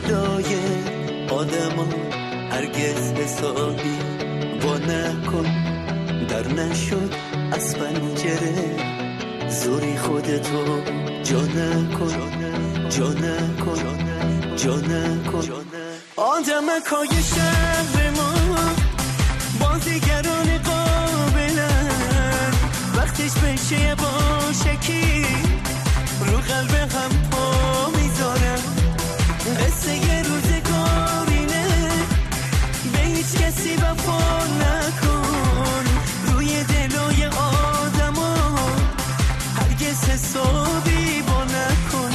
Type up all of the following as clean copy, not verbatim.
دلای آدما هرگز حسابی وا نکن، در نشد از پنجره زوری خودتو جا نکن، جا نکن، جا نکن. آدمکای شهر ما بازیگران قابلن، وقتش بشه باشکی رو قلب هم پا میذارن. قصه یه روزگارینه به هیچ کسی وفا نکن، روی دلای آدما هرگز حسابی با نکن.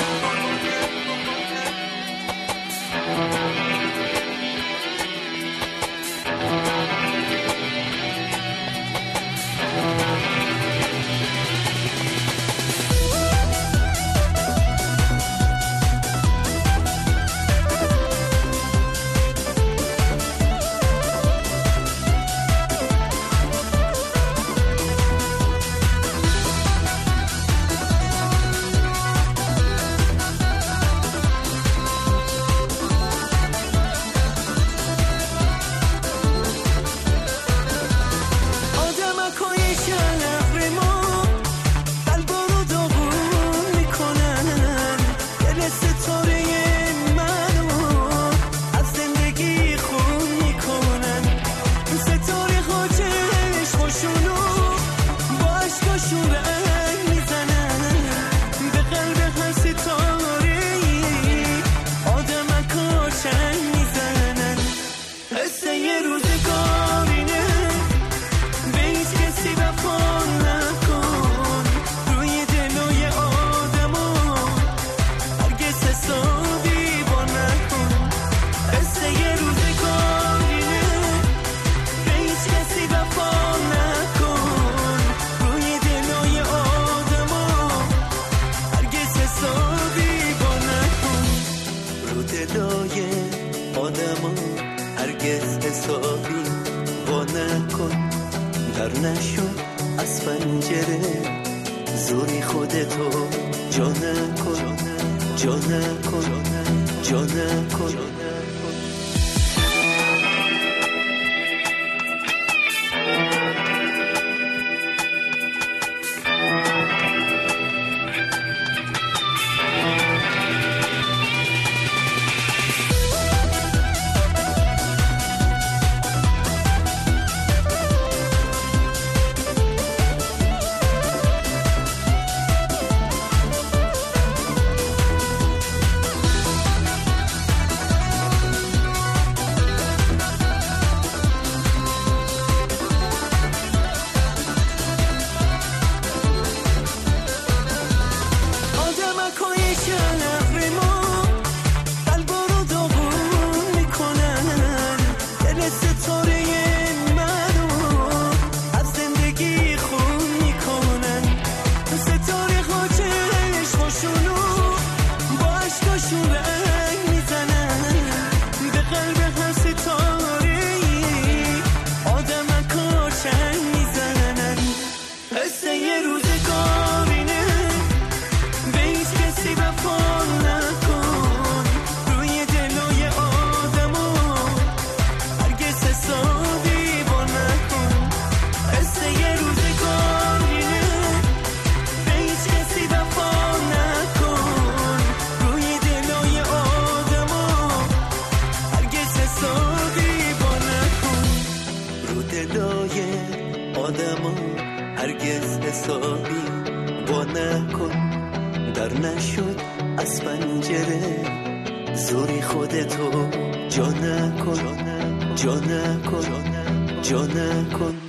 آدما هرگز حسابی وا نکن، در نشد از پنجره زوری خودتو جا نکن، جا نکن، جا نکن. آدما هرگز حسابی وا نکن، در نشد از پنجره زوری خودتو جا نکن، جا نکن، جا نکن.